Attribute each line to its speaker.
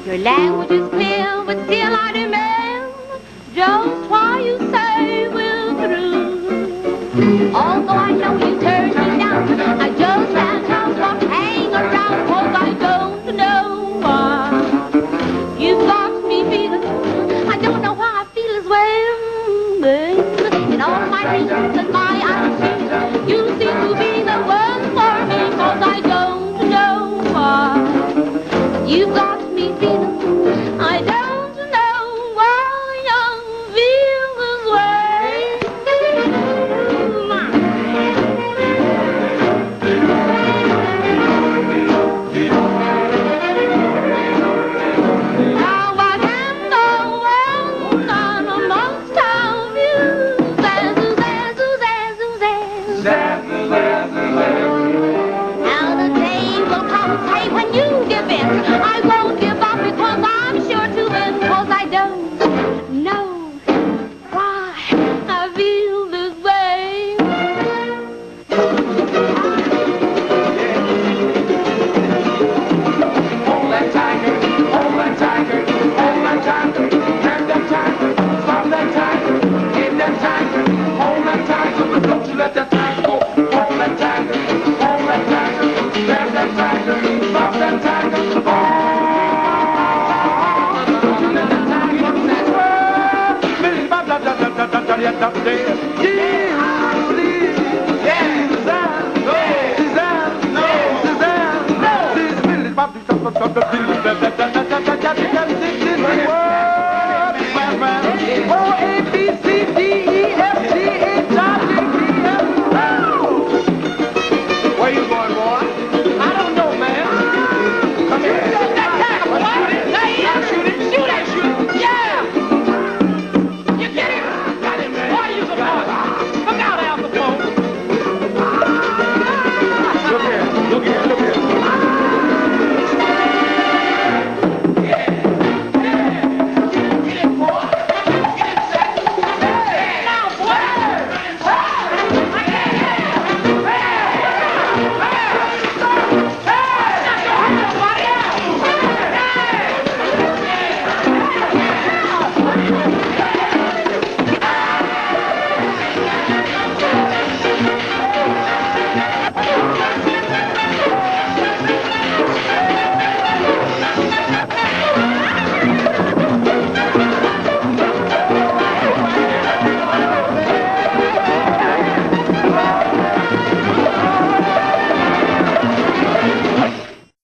Speaker 1: Your language is clear, but still I demand just why you say we're through. Although I know you turned me down, I just can't help but hang around, 'cause I don't know why. You've got me feeling, I don't know why I feel as well. In all my dreams and my